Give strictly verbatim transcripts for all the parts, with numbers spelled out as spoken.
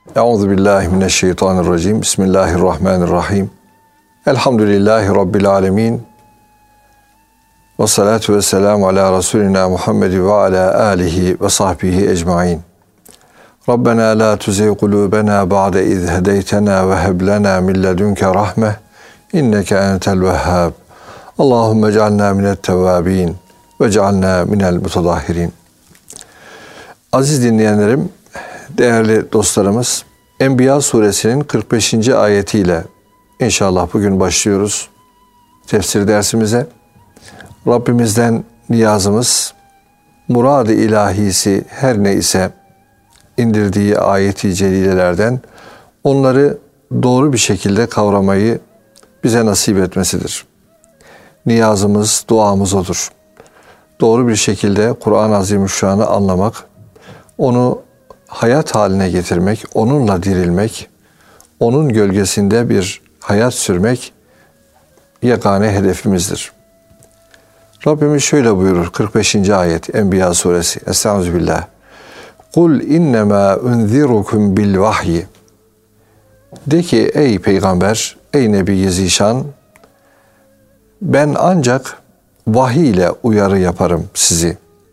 Euzubillahimineşşeytanirracim. Bismillahirrahmanirrahim. Elhamdülillahi Rabbil alemin. Ve salatu ve selamu ala Resulina Muhammed ve ala alihi ve sahbihi ecmain. Rabbena la tuzigh kulubena ba'de iz hedeytena ve heb lena min ledunke rahme inneke entel vehhab. Allahumme ec'alna minet tevvabin ve ec'alna minel mutadahhirin. Aziz dinleyenlerim, değerli dostlarımız, Enbiya suresinin kırk beşinci ayetiyle inşallah bugün başlıyoruz tefsir dersimize. Rabbimizden niyazımız, murad-ı ilahisi her ne ise indirdiği ayeti celilelerden onları doğru bir şekilde kavramayı bize nasip etmesidir. Niyazımız, duamız odur. Doğru bir şekilde Kur'an-ı Azimüşşan'ı anlamak, onu hayat haline getirmek, onunla dirilmek, onun gölgesinde bir hayat sürmek yegane hedefimizdir. Rabbimiz şöyle buyurur, kırk beşinci ayet Enbiya suresi. Estağfirullah. Kul innema unzirukum bil vahyi. De ki ey peygamber, ey Nebi-i Zişan, ben ancak vahiy ile uyarı yaparım sizi.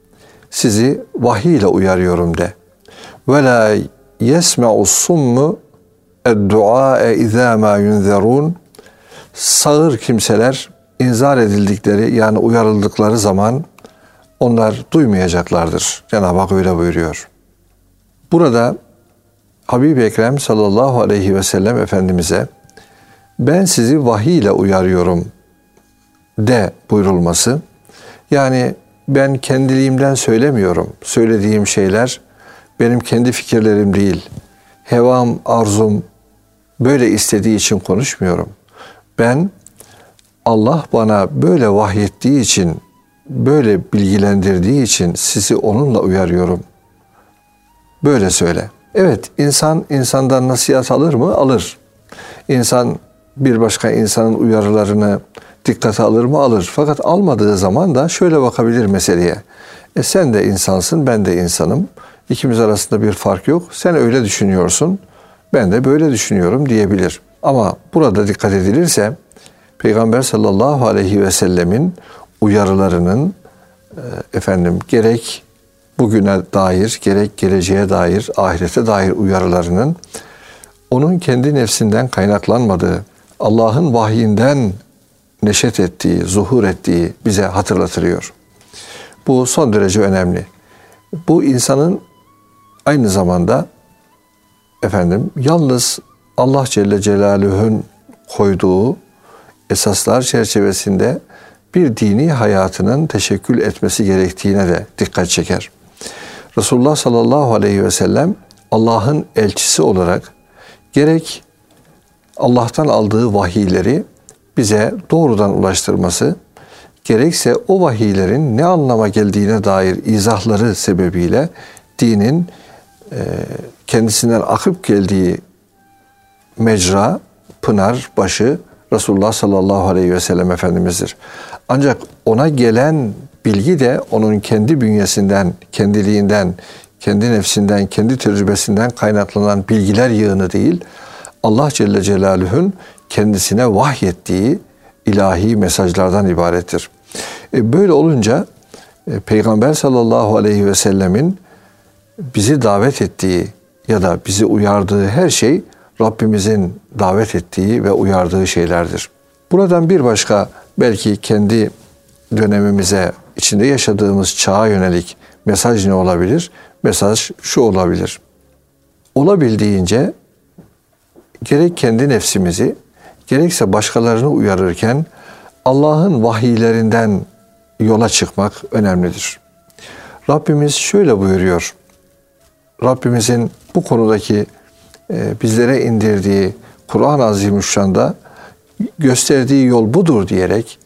Sizi vahiy ile uyarıyorum de. Ve la yesme'us summu ed-du'a izâ mâ yunzerûn. Sağır kimseler inzar edildikleri yani uyarıldıkları zaman onlar duymayacaklardır. Cenab-ı Hak öyle buyuruyor. Burada Habib-i Ekrem sallallahu aleyhi ve sellem Efendimiz'e ben sizi vahiy ile uyarıyorum de buyurulması, yani ben kendiliğimden söylemiyorum. Söylediğim şeyler benim kendi fikirlerim değil. Hevam, arzum böyle istediği için konuşmuyorum. Ben Allah bana böyle vahyettiği için, böyle bilgilendirdiği için sizi onunla uyarıyorum. Böyle söyle. Evet, insan insandan nasihat alır mı? Alır. İnsan bir başka insanın uyarılarını dikkate alır mı? Alır. Fakat almadığı zaman da şöyle bakabilir meseleye. E sen de insansın, ben de insanım. İkimiz arasında bir fark yok. Sen öyle düşünüyorsun, ben de böyle düşünüyorum diyebilir. Ama burada dikkat edilirse Peygamber sallallahu aleyhi ve sellemin uyarılarının efendim gerek bugüne dair, gerek geleceğe dair, ahirete dair uyarılarının onun kendi nefsinden kaynaklanmadığı, Allah'ın vahyinden neşet ettiği, zuhur ettiği bize hatırlatılıyor. Bu son derece önemli. Bu insanın aynı zamanda efendim yalnız Allah Celle Celaluhu'nun koyduğu esaslar çerçevesinde bir dini hayatının teşekkül etmesi gerektiğine de dikkat çeker. Resulullah sallallahu aleyhi ve sellem Allah'ın elçisi olarak gerek Allah'tan aldığı vahiyleri bize doğrudan ulaştırması, gerekse o vahiylerin ne anlama geldiğine dair izahları sebebiyle dinin e, kendisinden akıp geldiği mecra, pınar başı Resulullah sallallahu aleyhi ve sellem Efendimiz'dir. Ancak ona gelen bilgi de onun kendi bünyesinden, kendiliğinden, kendi nefsinden, kendi tecrübesinden kaynaklanan bilgiler yığını değil, Allah Celle Celaluhu'nun kendisine vahyettiği ilahi mesajlardan ibarettir. E böyle olunca e, Peygamber sallallahu aleyhi ve sellemin bizi davet ettiği ya da bizi uyardığı her şey Rabbimizin davet ettiği ve uyardığı şeylerdir. Buradan bir başka belki kendi dönemimize, içinde yaşadığımız çağa yönelik mesaj ne olabilir? Mesaj şu olabilir. Olabildiğince gerek kendi nefsimizi, gerekse başkalarını uyarırken Allah'ın vahiylerinden yola çıkmak önemlidir. Rabbimiz şöyle buyuruyor. Rabbimizin bu konudaki e, bizlere indirdiği Kur'an-ı Azimüşşan'da gösterdiği yol budur diyerek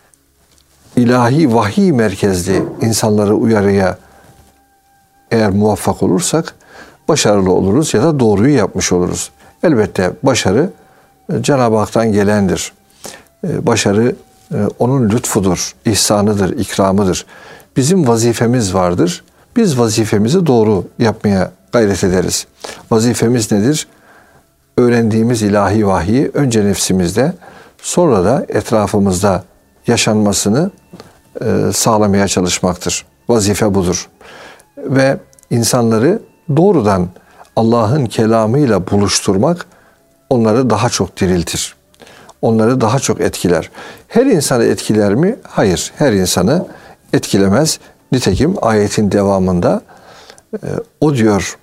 ilahi vahiy merkezli insanları uyarıya eğer muvaffak olursak başarılı oluruz ya da doğruyu yapmış oluruz. Elbette başarı Cenab-ı Hak'tan gelendir. Başarı onun lütfudur, ihsanıdır, ikramıdır. Bizim vazifemiz vardır. biz vazifemizi doğru yapmaya gayret ederiz. Vazifemiz nedir? Öğrendiğimiz ilahi vahyi önce nefsimizde, sonra da etrafımızda yaşanmasını e, sağlamaya çalışmaktır. Vazife budur. Ve insanları doğrudan Allah'ın kelamıyla buluşturmak onları daha çok diriltir. Onları daha çok etkiler. Her insanı etkiler mi? Hayır. Her insanı etkilemez. Nitekim ayetin devamında e, o diyor,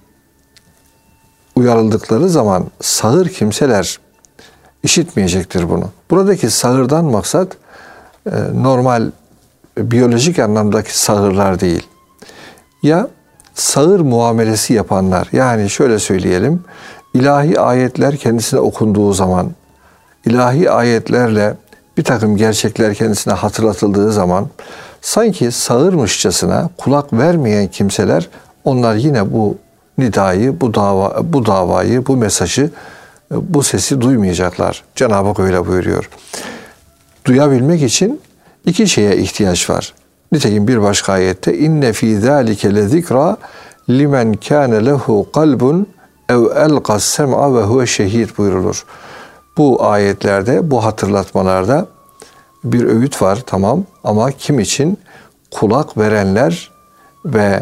uyarıldıkları zaman sağır kimseler işitmeyecektir bunu. Buradaki sağırdan maksat e, normal biyolojik anlamdaki sağırlar değil. Ya sağır muamelesi yapanlar, yani şöyle söyleyelim, ilahi ayetler kendisine okunduğu zaman, ilahi ayetlerle bir takım gerçekler kendisine hatırlatıldığı zaman sanki sağırmışçasına kulak vermeyen kimseler, onlar yine bu nidayı, bu dava, bu davayı, bu mesajı, bu sesi duymayacaklar. Cenab-ı Hak öyle buyuruyor. Duyabilmek için iki şeye ihtiyaç var. Nitekim bir başka ayette inne fî zâlike lezikra limen kâne lehu kalbun ev elqas sem'a ve huve şehîd buyurulur. Bu ayetlerde, bu hatırlatmalarda bir öğüt var, tamam, ama kim için? Kulak verenler ve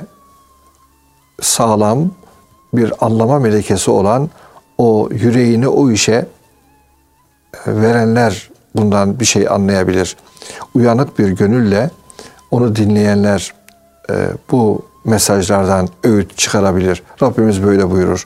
sağlam bir anlama melekesi olan, o yüreğini o işe verenler bundan bir şey anlayabilir. Uyanık bir gönülle onu dinleyenler e, bu mesajlardan öğüt çıkarabilir. Rabbimiz böyle buyurur.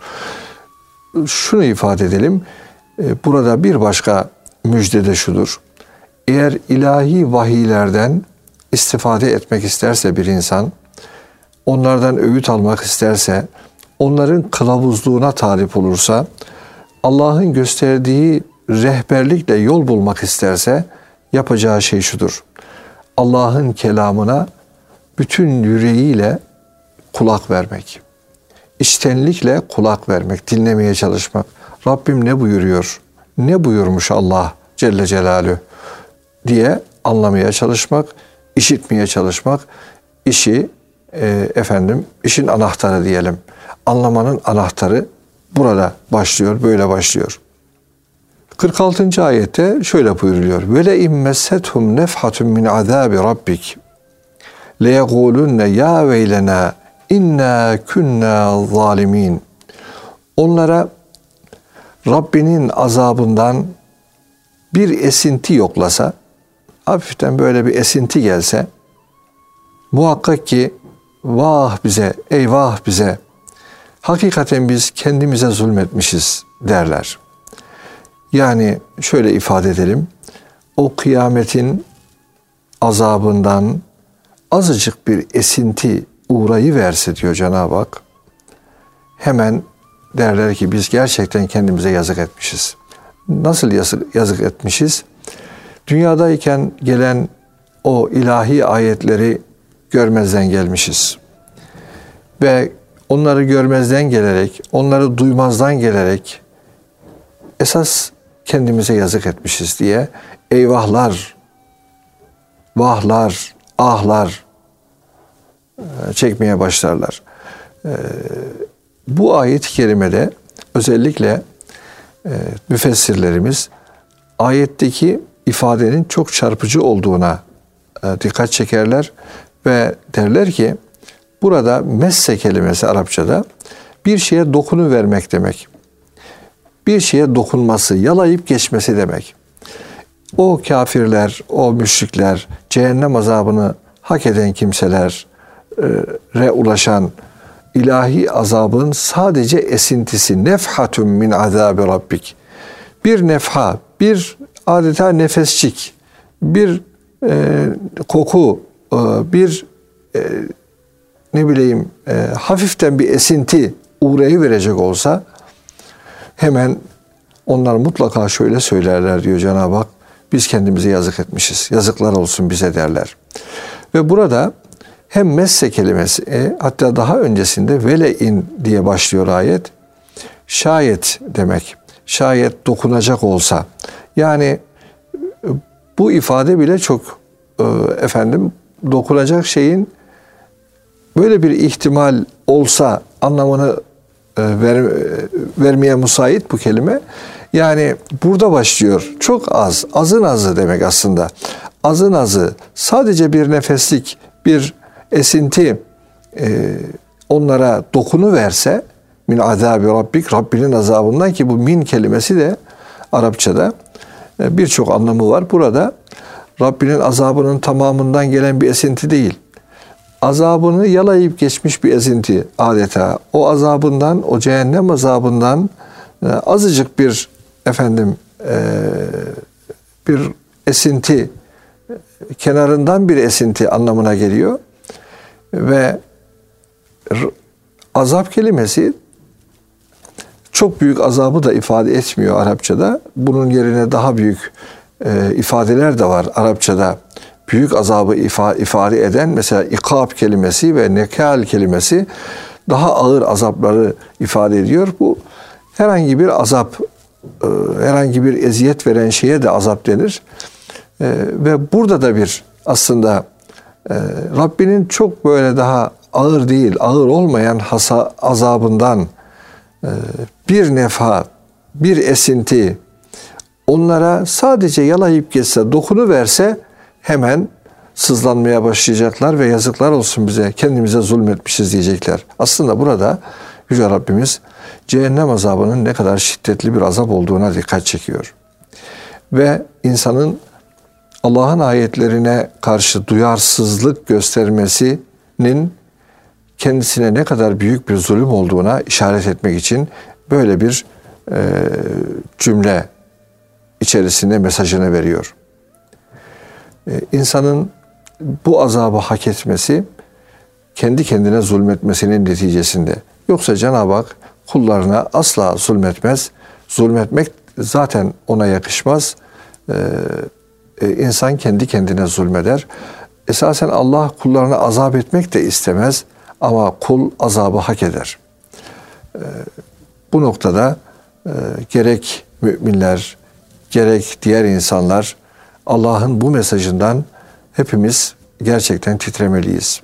Şunu ifade edelim. E, burada bir başka müjde de şudur. Eğer ilahi vahiylerden istifade etmek isterse bir insan, onlardan öğüt almak isterse, onların kılavuzluğuna talip olursa, Allah'ın gösterdiği rehberlikle yol bulmak isterse yapacağı şey şudur. Allah'ın kelamına bütün yüreğiyle kulak vermek. İçtenlikle kulak vermek, dinlemeye çalışmak. Rabbim ne buyuruyor? Ne buyurmuş Allah Celle Celaluhu diye anlamaya çalışmak, işitmeye çalışmak. İşi e, efendim, işin anahtarı diyelim. Anlamanın anahtarı burada başlıyor, böyle başlıyor. kırk altıncı ayette şöyle buyuruluyor. Ve le immessethum nefhatun min azabi rabbik le yekulunne ya veylena inna kunna zalimin. Onlara Rabbinin azabından bir esinti yoklasa, hafiften böyle bir esinti gelse, muhakkak ki vah bize, eyvah bize, hakikaten biz kendimize zulmetmişiz derler. Yani şöyle ifade edelim, o kıyametin azabından azıcık bir esinti uğrayıverse diyor Cenab-ı Hak, hemen derler ki biz gerçekten kendimize yazık etmişiz. Nasıl yazık, yazık etmişiz? Dünyadayken gelen o ilahi ayetleri görmezden gelmişiz. Ve onları görmezden gelerek, onları duymazdan gelerek esas kendimize yazık etmişiz diye eyvahlar, vahlar, ahlar çekmeye başlarlar. Bu ayet-i kerimede özellikle müfessirlerimiz ayetteki ifadenin çok çarpıcı olduğuna dikkat çekerler ve derler ki burada messe kelimesi Arapçada bir şeye dokunuvermek demek. Bir şeye dokunması, yalayıp geçmesi demek. O kafirler, o müşrikler, cehennem azabını hak eden kimselere ulaşan ilahi azabın sadece esintisi, nefhatun min azabi rabbik. Bir nefha, bir adeta nefesçik, bir e, koku, e, bir e, ne bileyim e, hafiften bir esinti uğrayıverecek olsa hemen onlar mutlaka şöyle söylerler diyor Cenab-ı Hak. Biz kendimize yazık etmişiz. Yazıklar olsun bize derler. Ve burada hem messe kelimesi e, hatta daha öncesinde vele'in diye başlıyor ayet. Şayet demek. Şayet dokunacak olsa. Yani bu ifade bile çok e, efendim dokunacak şeyin böyle bir ihtimal olsa anlamını e, ver, vermeye müsait bu kelime. Yani burada başlıyor. Çok az, azın azı demek aslında. Azın azı, sadece bir nefeslik, bir esinti e, onlara dokunu verse, min azabi rabbik, Rabbinin azabından, ki bu min kelimesi de Arapçada e, birçok anlamı var. Burada Rabbinin azabının tamamından gelen bir esinti değil. Azabını yalayıp geçmiş bir esinti adeta. O azabından, o cehennem azabından e, azıcık bir efendim e, bir esinti, kenarından bir esinti anlamına geliyor. Ve azap kelimesi çok büyük azabı da ifade etmiyor Arapçada. Bunun yerine daha büyük e, ifadeler de var Arapçada. Büyük azabı ifa, ifade eden, mesela ikab kelimesi ve nekal kelimesi daha ağır azapları ifade ediyor. Bu herhangi bir azap, e, herhangi bir eziyet veren şeye de azap denir. E, ve burada da bir aslında e, Rabbinin çok böyle daha ağır değil, ağır olmayan hasa, azabından e, bir nefa, bir esinti onlara sadece yalayıp geçse, dokunu verse hemen sızlanmaya başlayacaklar ve yazıklar olsun bize, kendimize zulmetmişiz diyecekler. Aslında burada Yüce Rabbimiz cehennem azabının ne kadar şiddetli bir azap olduğuna dikkat çekiyor. Ve insanın Allah'ın ayetlerine karşı duyarsızlık göstermesinin kendisine ne kadar büyük bir zulüm olduğuna işaret etmek için böyle bir e, cümle içerisinde mesajını veriyor. E, insanın bu azabı hak etmesi kendi kendine zulmetmesinin neticesinde. Yoksa Cenab-ı Hak kullarına asla zulmetmez. Zulmetmek zaten ona yakışmaz. E, e, insan kendi kendine zulmeder. Esasen Allah kullarına azap etmek de istemez. Ama kul azabı hak eder. E, bu noktada e, gerek müminler, gerek diğer insanlar Allah'ın bu mesajından hepimiz gerçekten titremeliyiz.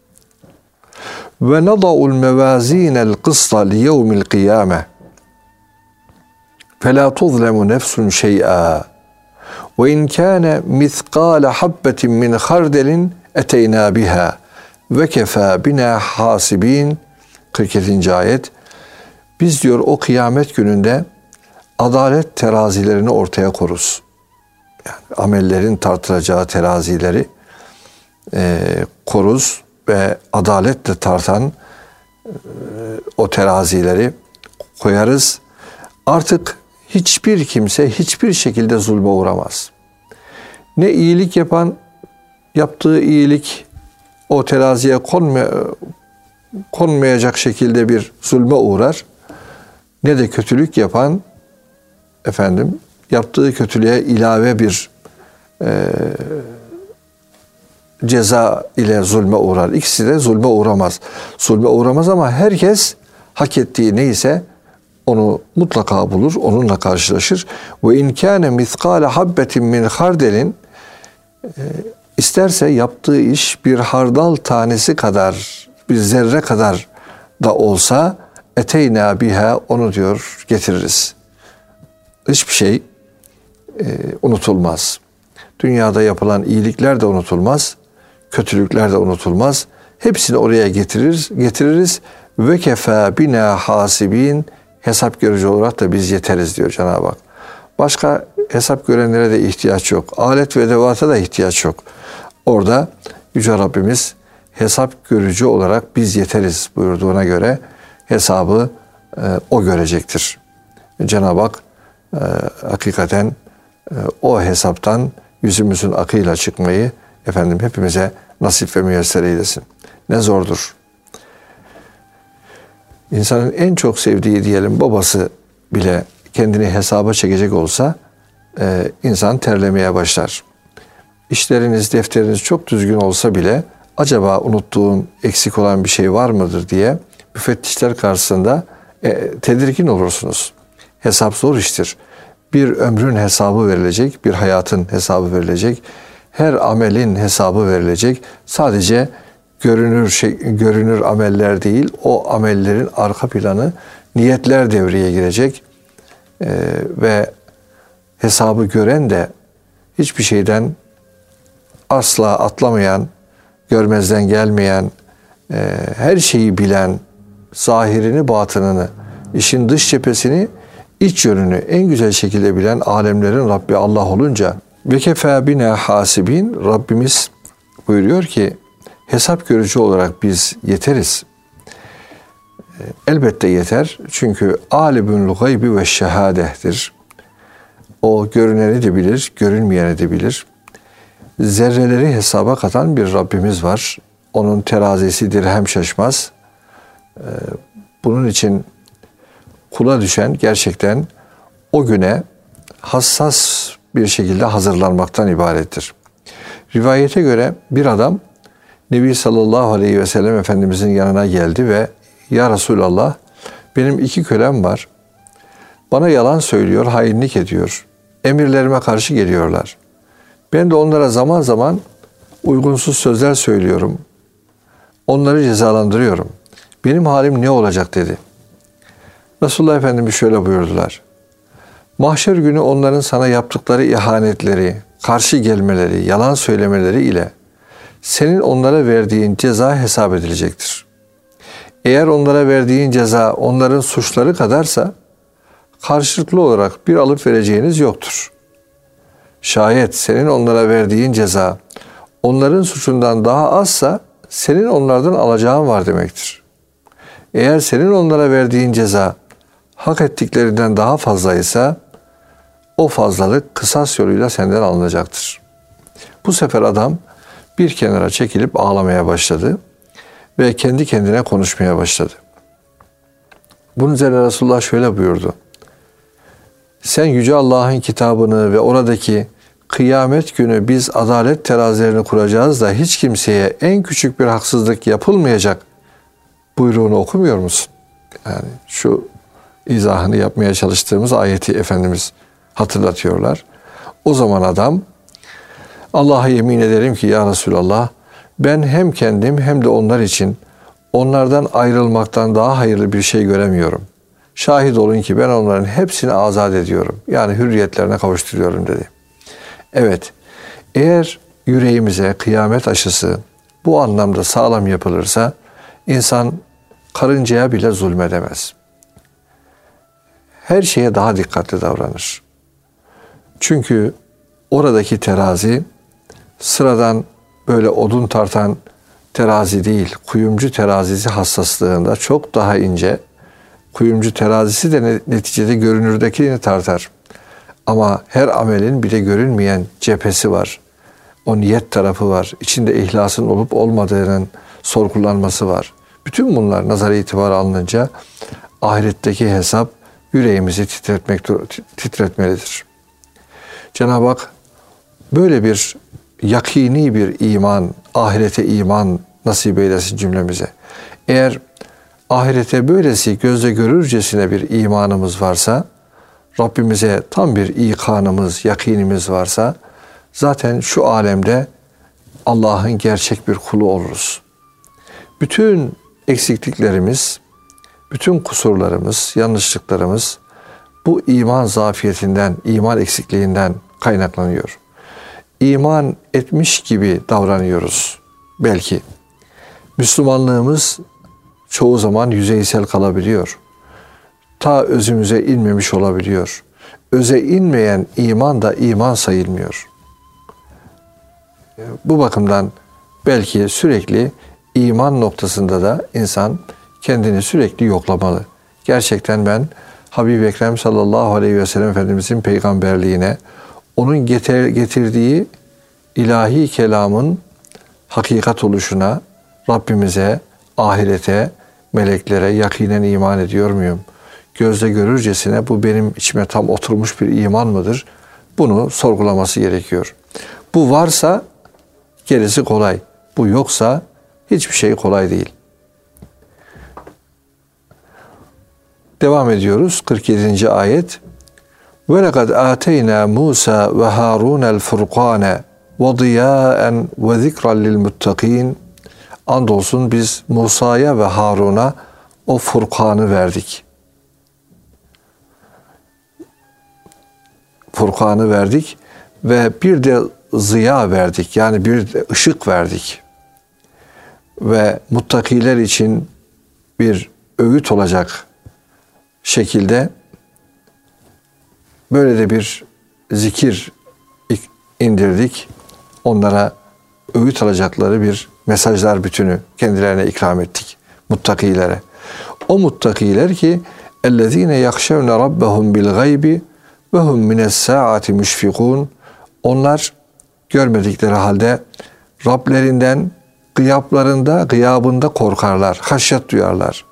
Ve nada'ul mevazinel kısta li yevmil kıyame fe la tuzlemu nefsun şey'a ve in kana miskale habbetin min hardelin eteyna biha ve kefa bina hasibin. kırk yedinci ayet. Biz diyor o kıyamet gününde adalet terazilerini ortaya koruz. Yani amellerin tartılacağı terazileri e, koruz ve adaletle tartan e, o terazileri koyarız. Artık hiçbir kimse hiçbir şekilde zulme uğramaz. Ne iyilik yapan yaptığı iyilik o teraziye konmaya, konmayacak şekilde bir zulme uğrar. Ne de kötülük yapan efendim yaptığı kötülüğe ilave bir e, ceza ile zulme uğrar. İkisi de zulme uğramaz. Zulme uğramaz ama herkes hak ettiği neyse onu mutlaka bulur, onunla karşılaşır. Ve in kâne miskâle habbetin min hardelin, isterse yaptığı iş bir hardal tanesi kadar, bir zerre kadar da olsa eteyna biha, onu diyor getiririz. Hiçbir şey e, unutulmaz. Dünyada yapılan iyilikler de unutulmaz, kötülükler de unutulmaz. Hepsini oraya getiririz, getiririz. Ve kefa bina hasibin, hesap görücü olarak da biz yeteriz diyor Cenab-ı Hak. Başka hesap görenlere de ihtiyaç yok. Alet ve edevata da ihtiyaç yok. Orada Yüce Rabbimiz hesap görücü olarak biz yeteriz buyurduğuna göre hesabı e, o görecektir. Cenab-ı Hak e, hakikaten e, o hesaptan yüzümüzün akıyla çıkmayı efendim hepimize nasip ve müyesser eylesin. Ne zordur. İnsanın en çok sevdiği diyelim babası bile kendini hesaba çekecek olsa e, insan terlemeye başlar. İşleriniz, defteriniz çok düzgün olsa bile acaba unuttuğum, eksik olan bir şey var mıdır diye müfettişler karşısında e, tedirgin olursunuz. Hesap zor iştir. Bir ömrün hesabı verilecek, bir hayatın hesabı verilecek, her amelin hesabı verilecek. Sadece görünür şey, görünür ameller değil, o amellerin arka planı niyetler devreye girecek ee, ve hesabı gören de hiçbir şeyden asla atlamayan, görmezden gelmeyen, e, her şeyi bilen, zahirini, batınını, işin dış cephesini, iç yönünü en güzel şekilde bilen alemlerin Rabbi Allah olunca ve kefâ bina hasibin, Rabbimiz buyuruyor ki hesap görücü olarak biz yeteriz. Elbette yeter. Çünkü alimul gaybi ve şehadehtir. O görüneni de bilir, görünmeyeni de bilir. Zerreleri hesaba katan bir Rabbimiz var. Onun terazisi dirhem şaşmaz. Bunun için kula düşen gerçekten o güne hassas bir şekilde hazırlanmaktan ibarettir. Rivayete göre bir adam Nebi sallallahu aleyhi ve sellem Efendimizin yanına geldi ve ya Resulallah, benim iki kölem var. Bana yalan söylüyor, hainlik ediyor. Emirlerime karşı geliyorlar. Ben de onlara zaman zaman uygunsuz sözler söylüyorum. Onları cezalandırıyorum. Benim halim ne olacak dedi. Resulullah Efendimiz şöyle buyurdular. Mahşer günü onların sana yaptıkları ihanetleri, karşı gelmeleri, yalan söylemeleri ile senin onlara verdiğin ceza hesap edilecektir. Eğer onlara verdiğin ceza onların suçları kadarsa karşılıklı olarak bir alıp vereceğiniz yoktur. Şayet senin onlara verdiğin ceza onların suçundan daha azsa senin onlardan alacağın var demektir. Eğer senin onlara verdiğin ceza hak ettiklerinden daha fazlaysa o fazlalık kısas yoluyla senden alınacaktır. Bu sefer adam bir kenara çekilip ağlamaya başladı ve kendi kendine konuşmaya başladı. Bunun üzerine Resulullah şöyle buyurdu. Sen Yüce Allah'ın kitabını ve oradaki kıyamet günü biz adalet terazilerini kuracağız da hiç kimseye en küçük bir haksızlık yapılmayacak buyruğunu okumuyor musun? Yani şu izahını yapmaya çalıştığımız ayeti Efendimiz hatırlatıyorlar. O zaman adam Allah'a yemin ederim ki ya Resulallah, ben hem kendim hem de onlar için onlardan ayrılmaktan daha hayırlı bir şey göremiyorum. Şahit olun ki ben onların hepsini azat ediyorum. Yani hürriyetlerine kavuşturuyorum dedi. Evet, eğer yüreğimize kıyamet aşısı bu anlamda sağlam yapılırsa insan karıncaya bile zulmedemez. Her şeye daha dikkatli davranır. Çünkü oradaki terazi sıradan böyle odun tartan terazi değil, kuyumcu terazisi hassaslığında çok daha ince. Kuyumcu terazisi de neticede görünürdekini tartar. Ama her amelin bir de görünmeyen cephesi var. O niyet tarafı var. İçinde ihlasın olup olmadığının sorgulanması var. Bütün bunlar nazara itibara alınınca ahiretteki hesap yüreğimizi titretmek, titretmelidir. Cenab-ı Hak böyle bir yakini bir iman, ahirete iman nasip eylesin cümlemize. Eğer ahirete böylesi gözle görürcesine bir imanımız varsa, Rabbimize tam bir ikanımız, yakinimiz varsa, zaten şu alemde Allah'ın gerçek bir kulu oluruz. Bütün eksikliklerimiz, bütün kusurlarımız, yanlışlıklarımız bu iman zafiyetinden, iman eksikliğinden kaynaklanıyor. İman etmiş gibi davranıyoruz belki. Müslümanlığımız çoğu zaman yüzeysel kalabiliyor. Ta özümüze inmemiş olabiliyor. Öze inmeyen iman da iman sayılmıyor. Bu bakımdan belki sürekli iman noktasında da insan kendini sürekli yoklamalı. Gerçekten ben Habib-i Ekrem sallallahu aleyhi ve sellem Efendimizin peygamberliğine, onun getirdiği ilahi kelamın hakikat oluşuna, Rabbimize, ahirete, meleklere yakinen iman ediyor muyum? Gözle görürcesine bu benim içime tam oturmuş bir iman mıdır? Bunu sorgulaması gerekiyor. Bu varsa gerisi kolay. Bu yoksa hiçbir şey kolay değil. Devam ediyoruz. kırk yedinci ayet. وَلَقَدْ آتَيْنَا مُوسَى وَهَارُونَ الْفُرْقَانَ وَضِيَاءً وَذِكْرًا لِلْمُتَّقِينَ andolsun biz Musa'ya ve Harun'a o Furkan'ı verdik. Furkan'ı verdik ve bir de ziya verdik. Yani bir de ışık verdik. Ve muttakiler için bir öğüt olacak şekilde böyle de bir zikir indirdik. Onlara öğüt alacakları bir mesajlar bütünü kendilerine ikram ettik. Muttakilere. O muttakiler ki ellezine yahşevne rabbahum bil gaybi ve hum mines saati müşfikun. Onlar görmedikleri halde Rablerinden gıyaplarında, gıyabında korkarlar, haşyet duyarlar.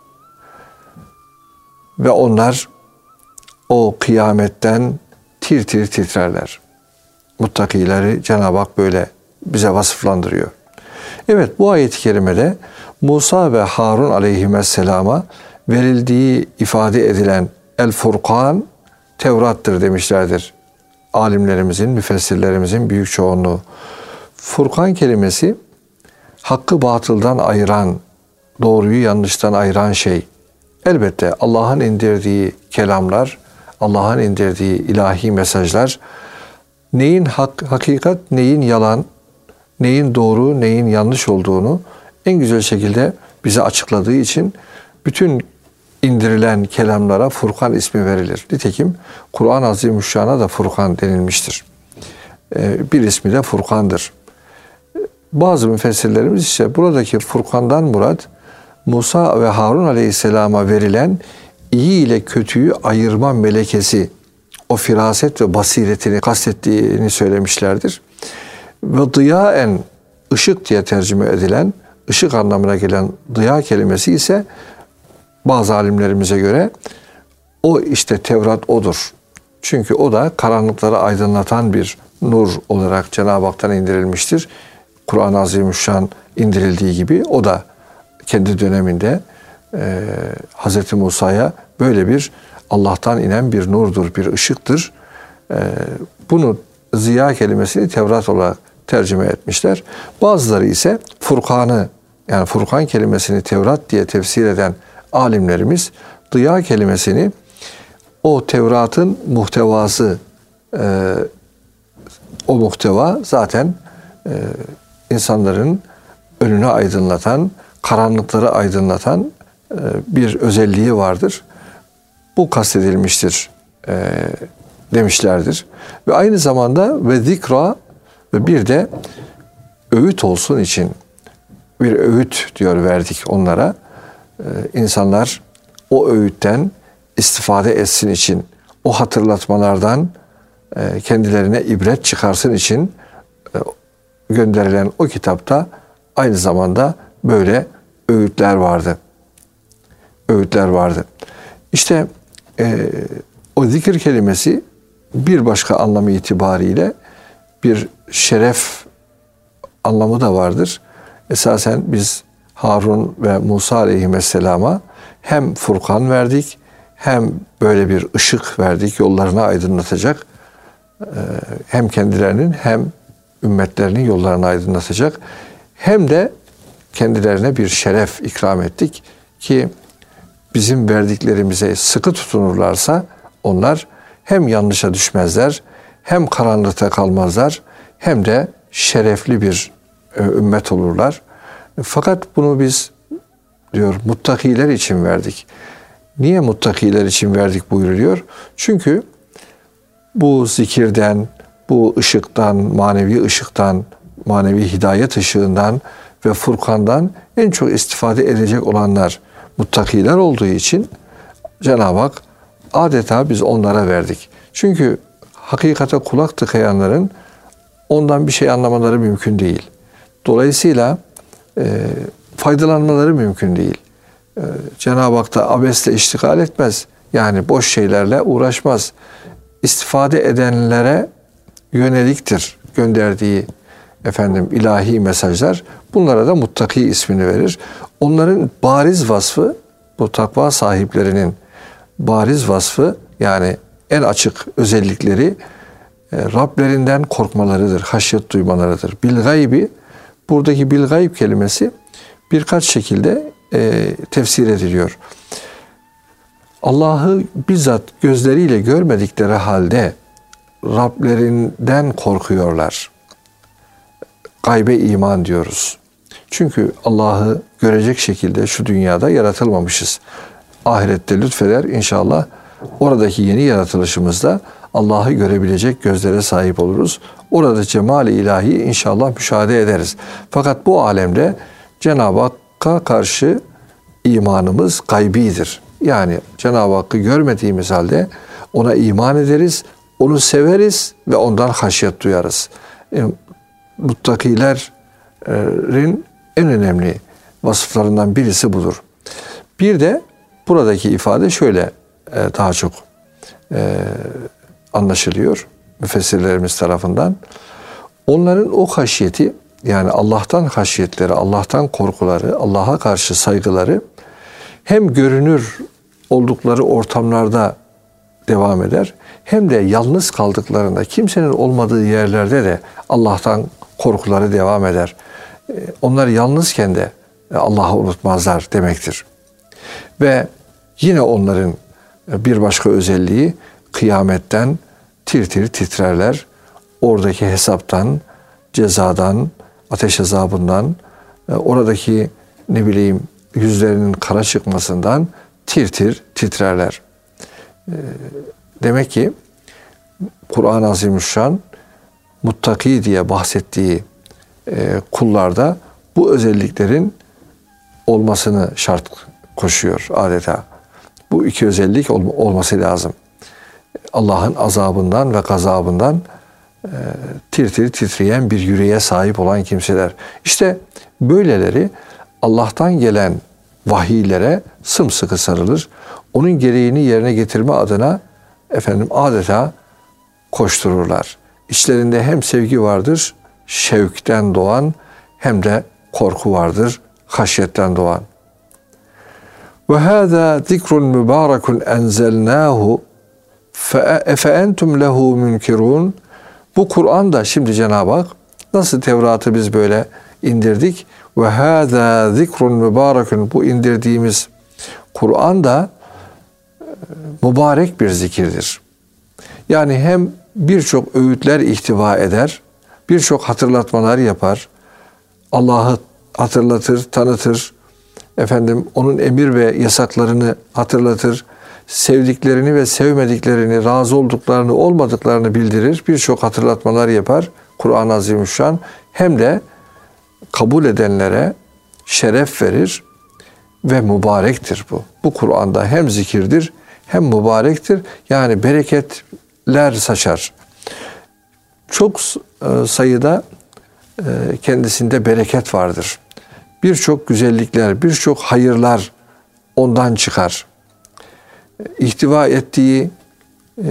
Ve onlar o kıyametten tir tir titrerler. Muttakileri Cenab-ı Hak böyle bize vasıflandırıyor. Evet, bu ayet-i kerimede Musa ve Harun aleyhisselama verildiği ifade edilen El Furkan Tevrat'tır demişlerdir. Alimlerimizin, müfessirlerimizin büyük çoğunluğu. Furkan kelimesi hakkı batıldan ayıran, doğruyu yanlıştan ayıran şey. Elbette Allah'ın indirdiği kelamlar, Allah'ın indirdiği ilahi mesajlar, neyin hak, hakikat, neyin yalan, neyin doğru, neyin yanlış olduğunu en güzel şekilde bize açıkladığı için bütün indirilen kelamlara Furkan ismi verilir. Nitekim Kur'an-ı Azimüşşan'a da Furkan denilmiştir. Bir ismi de Furkan'dır. Bazı müfessirlerimiz ise buradaki Furkan'dan murat Musa ve Harun aleyhisselama verilen iyi ile kötüyü ayırma melekesi, o firaset ve basiretini kastettiğini söylemişlerdir. Ve dıyaen, ışık diye tercüme edilen, ışık anlamına gelen dıya kelimesi ise bazı alimlerimize göre o işte Tevrat odur. Çünkü o da karanlıkları aydınlatan bir nur olarak Cenab-ı Hak'tan indirilmiştir. Kur'an-ı Azimüşşan indirildiği gibi o da kendi döneminde e, Hz. Musa'ya böyle bir Allah'tan inen bir nurdur, bir ışıktır. E, bunu ziya kelimesini Tevrat olarak tercüme etmişler. Bazıları ise Furkan'ı, yani Furkan kelimesini Tevrat diye tefsir eden alimlerimiz dıya kelimesini o Tevrat'ın muhtevası, e, o muhteva zaten e, insanların önünü aydınlatan, karanlıkları aydınlatan e, bir özelliği vardır. Bu kastedilmiştir e, demişlerdir. Ve aynı zamanda ve zikra ve bir de öğüt olsun için bir öğüt diyor verdik onlara. E, insanlar o öğütten istifade etsin için, o hatırlatmalardan e, kendilerine ibret çıkarsın için e, gönderilen o kitapta aynı zamanda böyle öğütler vardı. Öğütler vardı. İşte e, o zikir kelimesi bir başka anlamı itibariyle bir şeref anlamı da vardır. Esasen biz Harun ve Musa aleyhisselama hem Furkan verdik, hem böyle bir ışık verdik, yollarını aydınlatacak, hem kendilerinin hem ümmetlerinin yollarını aydınlatacak, hem de kendilerine bir şeref ikram ettik ki bizim verdiklerimize sıkı tutunurlarsa onlar hem yanlışa düşmezler, hem karanlıkta kalmazlar, hem de şerefli bir ümmet olurlar. Fakat bunu biz diyor muttakiler için verdik. Niye muttakiler için verdik buyuruluyor? Çünkü bu zikirden, bu ışıktan, manevi ışıktan, manevi hidayet ışığından ve Furkan'dan en çok istifade edecek olanlar muttakiler olduğu için Cenab-ı Hak adeta biz onlara verdik. Çünkü hakikate kulak tıkayanların ondan bir şey anlamaları mümkün değil. Dolayısıyla e, faydalanmaları mümkün değil. E, Cenab-ı Hak da abesle iştigal etmez. Yani boş şeylerle uğraşmaz. İstifade edenlere yöneliktir gönderdiği efendim ilahi mesajlar. Bunlara da muttaki ismini verir. Onların bariz vasfı, bu takva sahiplerinin bariz vasfı, yani en açık özellikleri e, Rablerinden korkmalarıdır, haşyet duymalarıdır. Bil gaybi, buradaki bil gayb kelimesi birkaç şekilde e, tefsir ediliyor. Allah'ı bizzat gözleriyle görmedikleri halde Rablerinden korkuyorlar. Gaybe iman diyoruz. Çünkü Allah'ı görecek şekilde şu dünyada yaratılmamışız. Ahirette lütfeder inşallah oradaki yeni yaratılışımızda Allah'ı görebilecek gözlere sahip oluruz. Orada cemal-i ilahi inşallah müşahede ederiz. Fakat bu alemde Cenab-ı Hakk'a karşı imanımız gaybidir. Yani Cenab-ı Hakk'ı görmediğimiz halde ona iman ederiz, onu severiz ve ondan haşyet duyarız. E, muttakilerin en önemli vasıflarından birisi budur. Bir de buradaki ifade şöyle e, daha çok e, anlaşılıyor müfessirlerimiz tarafından. Onların o haşyeti, yani Allah'tan haşyetleri, Allah'tan korkuları, Allah'a karşı saygıları hem görünür oldukları ortamlarda devam eder, hem de yalnız kaldıklarında, kimsenin olmadığı yerlerde de Allah'tan korkuları devam eder. Onlar yalnızken de Allah'ı unutmazlar demektir. Ve yine onların bir başka özelliği, kıyametten tir tir titrerler. Oradaki hesaptan, cezadan, ateş azabından, oradaki ne bileyim yüzlerinin kara çıkmasından tir tir titrerler. Demek ki Kur'an-ı Azimüşşan muttaki diye bahsettiği kullarda bu özelliklerin olmasını şart koşuyor adeta. Bu iki özellik olması lazım. Allah'ın azabından ve gazabından e, tir tir titreyen bir yüreğe sahip olan kimseler. İşte böyleleri Allah'tan gelen vahiylere sımsıkı sarılır. Onun gereğini yerine getirme adına efendim adeta koştururlar. İçlerinde hem sevgi vardır, şevkten doğan, hem de korku vardır, haşyetten doğan. Ve hâzâ zikrun mübârekun enzelnâhu fe entum lehu münkirun. Bu Kur'an da şimdi Cenab-ı Hak nasıl Tevrat'ı biz böyle indirdik ve hâzâ zikrun mübârekun, bu indirdiğimiz Kur'an da mübarek bir zikirdir. Yani hem birçok öğütler ihtiva eder, birçok hatırlatmalar yapar, Allah'ı hatırlatır, tanıtır, efendim onun emir ve yasaklarını hatırlatır, sevdiklerini ve sevmediklerini, razı olduklarını, olmadıklarını bildirir, birçok hatırlatmalar yapar Kur'an-ı Azimüşşan. Hem de kabul edenlere şeref verir ve mübarektir bu. Bu Kur'an'da hem zikirdir hem mübarektir. Yani bereketler saçar. Çok sayıda kendisinde bereket vardır. Birçok güzellikler, birçok hayırlar ondan çıkar. İhtiva ettiği e,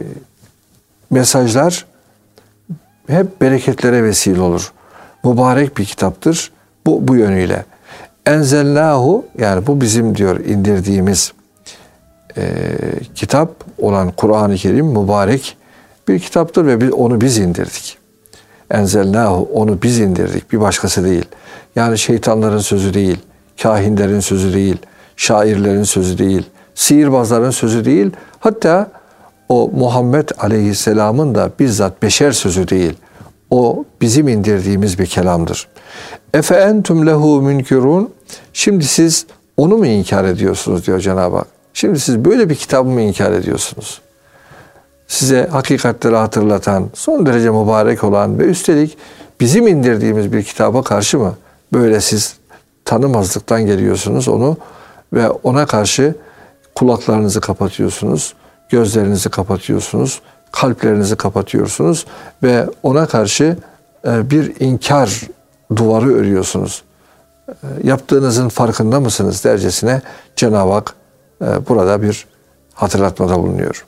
mesajlar hep bereketlere vesile olur. Mübarek bir kitaptır bu, bu yönüyle. Enzellahu, yani bu bizim diyor indirdiğimiz e, kitap olan Kur'an-ı Kerim mübarek bir kitaptır ve biz, onu biz indirdik. Enzellahu, onu biz indirdik, bir başkası değil. Yani şeytanların sözü değil, kahinlerin sözü değil, şairlerin sözü değil, sihirbazların sözü değil, hatta o Muhammed Aleyhisselam'ın da bizzat beşer sözü değil. O bizim indirdiğimiz bir kelamdır. Efe entum lehu münkirun. Şimdi siz onu mu inkar ediyorsunuz diyor Cenab-ı Hak. Şimdi siz böyle bir kitabı mı inkar ediyorsunuz? Size hakikatleri hatırlatan, son derece mübarek olan ve üstelik bizim indirdiğimiz bir kitaba karşı mı böyle siz tanımazlıktan geliyorsunuz onu ve ona karşı kulaklarınızı kapatıyorsunuz, gözlerinizi kapatıyorsunuz, kalplerinizi kapatıyorsunuz ve ona karşı bir inkar duvarı örüyorsunuz. Yaptığınızın farkında mısınız dercesine Cenab-ı Hak burada bir hatırlatmada bulunuyor.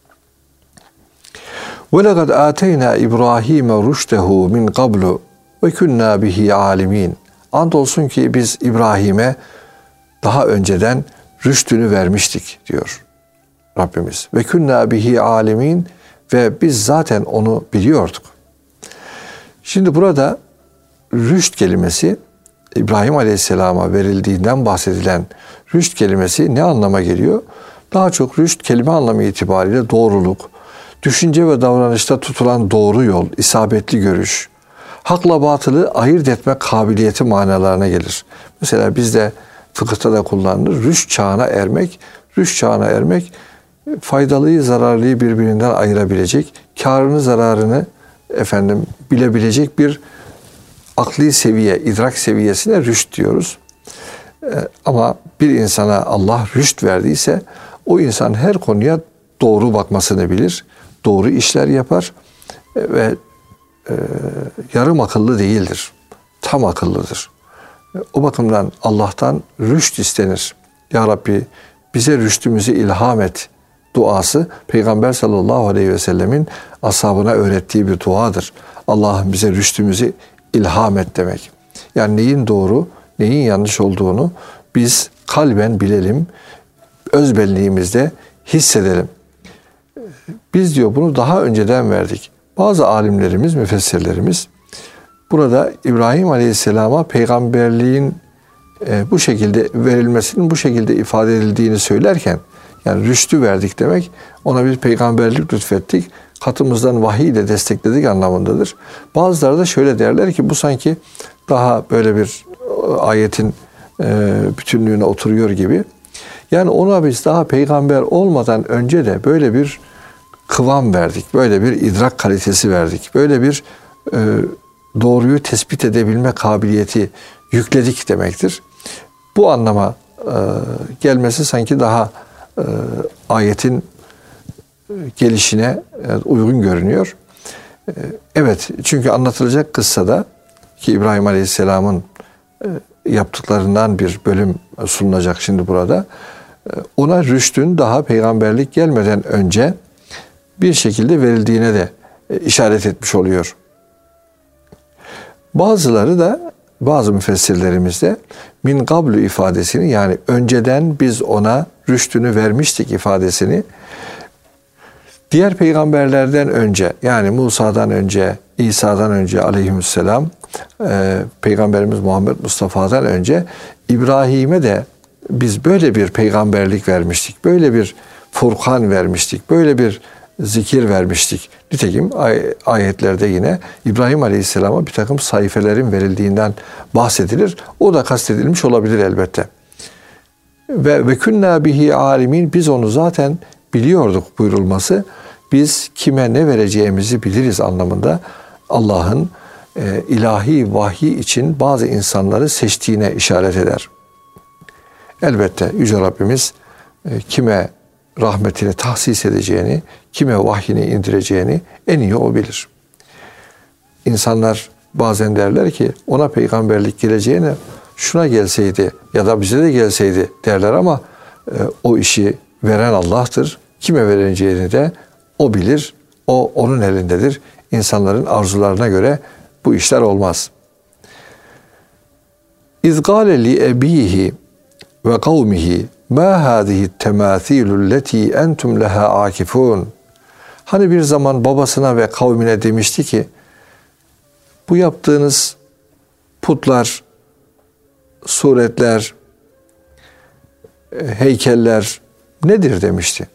وَلَقَدْ آتَيْنَا İbrahim رُشْدَهُ مِنْ قَبْلُ وَكُنَّا بِهِ عَالِمِينَ. Andolsun ki biz İbrahim'e daha önceden rüştünü vermiştik diyor Rabbimiz. Ve kunna bihi alimin, ve biz zaten onu biliyorduk. Şimdi burada rüşt kelimesi İbrahim Aleyhisselam'a verildiğinden bahsedilen rüşt kelimesi ne anlama geliyor? Daha çok rüşt kelime anlamı itibariyle doğruluk, düşünce ve davranışta tutulan doğru yol, isabetli görüş, hakla batılı ayırt etme kabiliyeti manalarına gelir. Mesela bizde fıkıhta da kullanılır. Rüşt çağına ermek, rüşt çağına ermek faydalıyı, zararlıyı birbirinden ayırabilecek, kârını, zararını efendim bilebilecek bir akli seviye, idrak seviyesine rüşt diyoruz. Ee, ama bir insana Allah rüşt verdiyse o insan her konuya doğru bakmasını bilir, doğru işler yapar ve e, yarım akıllı değildir, tam akıllıdır. O bakımdan Allah'tan rüşt istenir. Ya Rabbi bize rüştümüzü ilham et duası Peygamber sallallahu aleyhi ve sellemin ashabına öğrettiği bir duadır. Allah'ım bize rüştümüzü ilham et demek. Yani neyin doğru, neyin yanlış olduğunu biz kalben bilelim, özbenliğimizde hissedelim. Biz diyor bunu daha önceden verdik. Bazı alimlerimiz, müfessirlerimiz burada İbrahim Aleyhisselam'a peygamberliğin e, bu şekilde verilmesinin bu şekilde ifade edildiğini söylerken, yani rüştü verdik demek, ona bir peygamberlik lütfettik, katımızdan vahiy ile destekledik anlamındadır. Bazıları da şöyle derler ki bu sanki daha böyle bir ayetin e, bütünlüğüne oturuyor gibi. Yani ona biz daha peygamber olmadan önce de böyle bir kıvam verdik, böyle bir idrak kalitesi verdik, böyle bir e, doğruyu tespit edebilme kabiliyeti yükledik demektir. Bu anlama e, gelmesi sanki daha e, ayetin gelişine e, uygun görünüyor. E, evet, çünkü anlatılacak kıssada ki İbrahim Aleyhisselam'ın e, yaptıklarından bir bölüm sunulacak şimdi burada. E, ona rüştün daha peygamberlik gelmeden önce bir şekilde verildiğine de e, işaret etmiş oluyor. Bazıları da, bazı müfessirlerimiz de min qablu ifadesini, yani önceden biz ona rüştünü vermiştik ifadesini diğer peygamberlerden önce, yani Musa'dan önce, İsa'dan önce aleyhisselam, e, Peygamberimiz Muhammed Mustafa'dan önce İbrahim'e de biz böyle bir peygamberlik vermiştik, böyle bir Furkan vermiştik, böyle bir zikir vermiştik. Nitekim ay- ayetlerde yine İbrahim Aleyhisselam'a bir takım sayfelerin verildiğinden bahsedilir. O da kastedilmiş olabilir elbette. Ve ve kunna bihi alimin, biz onu zaten biliyorduk buyurulması, biz kime ne vereceğimizi biliriz anlamında Allah'ın e, ilahi vahiy için bazı insanları seçtiğine işaret eder. Elbette Yüce Rabbimiz e, kime rahmetini tahsis edeceğini, kime vahyini indireceğini en iyi o bilir. İnsanlar bazen derler ki ona peygamberlik geleceğine şuna gelseydi ya da bize de gelseydi derler ama e, o işi veren Allah'tır. Kime verileceğini de o bilir. O onun elindedir. İnsanların arzularına göre bu işler olmaz. İz gâle li ebihi ve kavmihi ma hâzihi temâthîlü letî entum leha âkifûn. Hani bir zaman babasına ve kavmine demişti ki bu yaptığınız putlar, suretler, heykeller nedir demişti.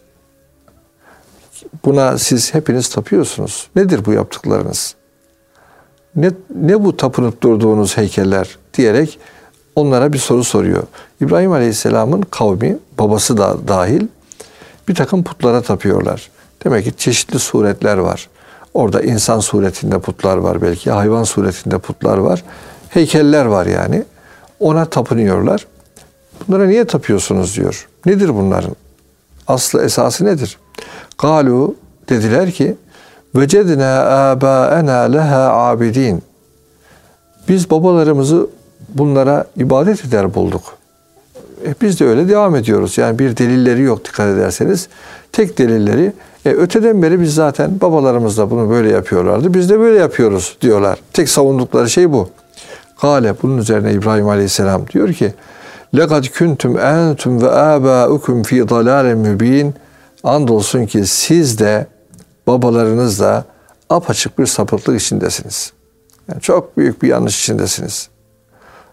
Buna siz hepiniz tapıyorsunuz. Nedir bu yaptıklarınız? Ne, ne bu tapınıp durduğunuz heykeller diyerek onlara bir soru soruyor. İbrahim Aleyhisselam'ın kavmi, babası da dahil, bir takım putlara tapıyorlar. Demek ki çeşitli suretler var. Orada insan suretinde putlar var belki, hayvan suretinde putlar var. Heykeller var yani. Ona tapınıyorlar. Bunlara niye tapıyorsunuz diyor. Nedir bunların? Aslı esası nedir? Galu, dediler ki vecedna abaena leha abidin. Biz babalarımızı bunlara ibadet eder bulduk. E biz de öyle devam ediyoruz. Yani bir delilleri yok dikkat ederseniz. Tek delilleri e, öteden beri biz zaten babalarımız da bunu böyle yapıyorlardı. Biz de böyle yapıyoruz diyorlar. Tek savundukları şey bu. Gale, bunun üzerine İbrahim Aleyhisselam diyor ki لَقَدْ كُنْتُمْ اَنْتُمْ وَآبَاؤُكُمْ ف۪ي ضَلَالٍ مُب۪ينَ. Andolsun ki siz de babalarınız da apaçık bir sapıklık içindesiniz. Yani çok büyük bir yanlış içindesiniz.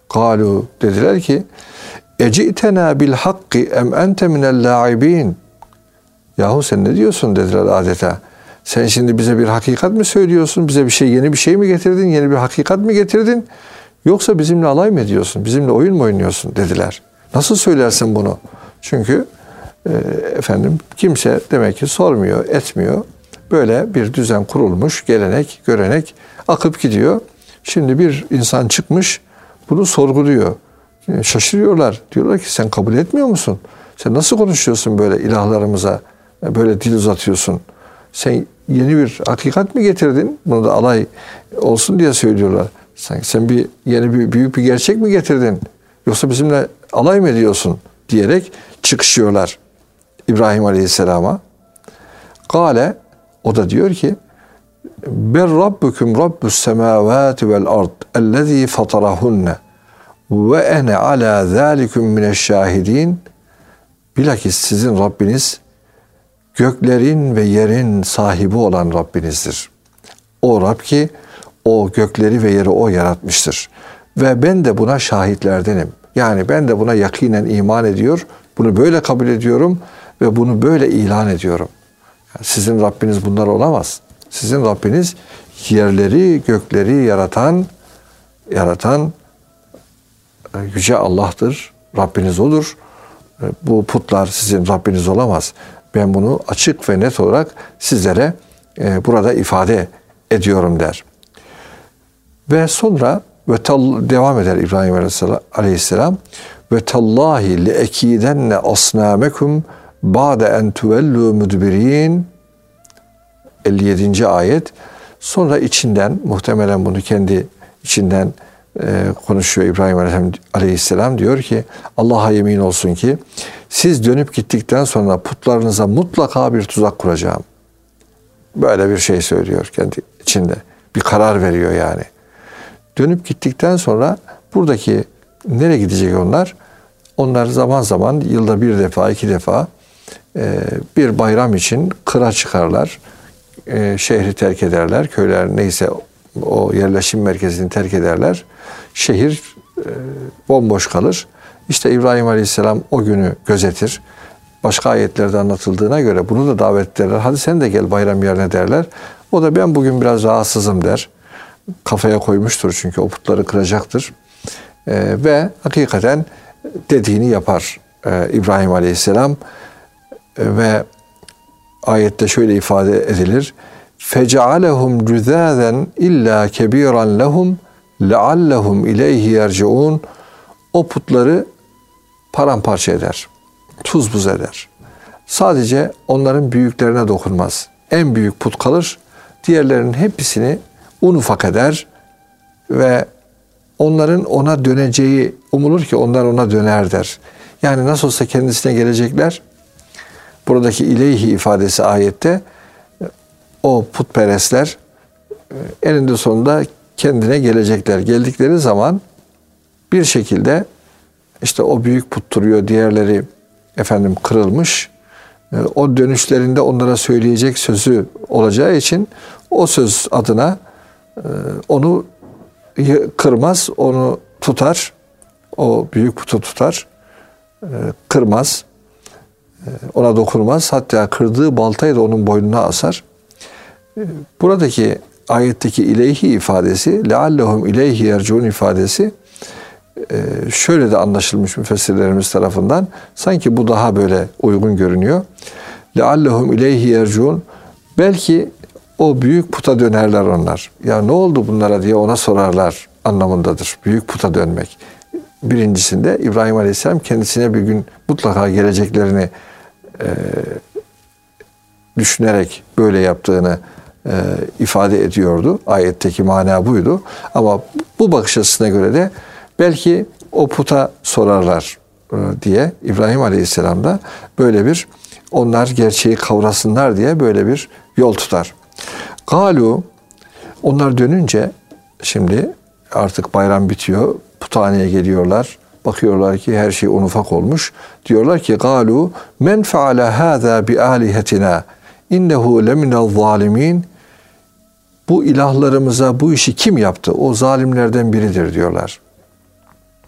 Kalu dediler ki ecitena bil hakki em ente minel la'ibin. Yahu sen ne diyorsun dediler adeta. Sen şimdi bize bir hakikat mi söylüyorsun? Bize bir şey, yeni bir şey mi getirdin? Yeni bir hakikat mi getirdin? Yoksa bizimle alay mı ediyorsun? Bizimle oyun mu oynuyorsun dediler. Nasıl söylersin bunu? Çünkü e, efendim kimse demek ki sormuyor, etmiyor. Böyle bir düzen kurulmuş, gelenek, görenek akıp gidiyor. Şimdi bir insan çıkmış bunu sorguluyor. Yani şaşırıyorlar. Diyorlar ki sen kabul etmiyor musun? Sen nasıl konuşuyorsun böyle ilahlarımıza? Böyle dil uzatıyorsun. Sen yeni bir hakikat mi getirdin? Bunu da alay olsun diye söylüyorlar. Sanki sen bir yeni bir büyük bir gerçek mi getirdin? Yoksa bizimle alay mı ediyorsun? Diyerek çıkışıyorlar İbrahim Aleyhisselam'a. Kale, o da diyor ki ben Rabbukum Rabbus semavati vel ard ellezî fatarahunne ve ene ala zâlikum mineşşâhidîn. Bilakis sizin Rabbiniz göklerin ve yerin sahibi olan Rabbinizdir. O Rab ki o gökleri ve yeri o yaratmıştır. Ve ben de buna şahitlerdenim. Yani ben de buna yakinen iman ediyor. Bunu böyle kabul ediyorum ve bunu böyle ilan ediyorum. Yani sizin Rabbiniz bunlar olamaz. Sizin Rabbiniz yerleri, gökleri yaratan, yaratan yüce Allah'tır. Rabbiniz odur. Bu putlar sizin Rabbiniz olamaz. Ben bunu açık ve net olarak sizlere e, burada ifade ediyorum der. Ve sonra ve tal, devam eder İbrahim Aleyhisselam ve tallahi li ekidenne asnamekum ba'de en tuvellu mudbirin. elli yedinci ayet. Sonra içinden, muhtemelen bunu kendi içinden e, konuşuyor İbrahim Aleyhisselam, diyor ki Allah'a yemin olsun ki siz dönüp gittikten sonra putlarınıza mutlaka bir tuzak kuracağım. Böyle bir şey söylüyor kendi içinde. Bir karar veriyor yani. Dönüp gittikten sonra buradaki nereye gidecek onlar? Onlar zaman zaman yılda bir defa, iki defa e, bir bayram için kıra çıkarlar. E, şehri terk ederler. Köyler neyse o yerleşim merkezini terk ederler. Şehir e, bomboş kalır. İşte İbrahim Aleyhisselam o günü gözetir. Başka ayetlerde anlatıldığına göre bunu da davet ederler. Hadi sen de gel bayram yerine derler. O da ben bugün biraz rahatsızım der. Kafaya koymuştur çünkü o putları kıracaktır. E, ve hakikaten dediğini yapar e, İbrahim Aleyhisselam. E, ve ayette şöyle ifade edilir. فَجَعَلَهُمْ جُذَاذًا اِلَّا كَب۪يرًا لَهُمْ لَعَلَّهُمْ اِلَيْهِ يَرْجِعُونَ. O putları paramparça eder. Tuz buz eder. Sadece onların büyüklerine dokunmaz. En büyük put kalır. Diğerlerinin hepsini un ufak eder ve onların ona döneceği umulur ki onlar ona döner der. Yani nasıl olsa kendisine gelecekler. Buradaki ileyhi ifadesi ayette o putperestler eninde sonunda kendine gelecekler. Geldikleri zaman bir şekilde işte o büyük put duruyor, diğerleri efendim kırılmış. O dönüşlerinde onlara söyleyecek sözü olacağı için o söz adına onu kırmaz, onu tutar. O büyük putu tutar, kırmaz, ona dokunmaz. Hatta kırdığı baltayı da onun boynuna asar. Buradaki ayetteki ileyhi ifadesi, leallehum ileyhi yercun ifadesi şöyle de anlaşılmış müfessirlerimiz tarafından. Sanki bu daha böyle uygun görünüyor. Leallehum ileyhi yercun, belki o büyük puta dönerler onlar. Ya ne oldu bunlara diye ona sorarlar anlamındadır. Büyük puta dönmek. Birincisinde İbrahim Aleyhisselam kendisine bir gün mutlaka geleceklerini e, düşünerek böyle yaptığını e, ifade ediyordu. Ayetteki mana buydu. Ama bu bakış açısına göre de belki o puta sorarlar e, diye İbrahim Aleyhisselam da böyle bir, onlar gerçeği kavrasınlar diye böyle bir yol tutar. Galu, onlar dönünce şimdi artık bayram bitiyor. Puthaneye geliyorlar. Bakıyorlar ki her şey un ufak olmuş. Diyorlar ki galu men feale hâzâ bi âlihetina innehu leminel zâlimîn. Bu ilahlarımıza bu işi kim yaptı? O zalimlerden biridir diyorlar.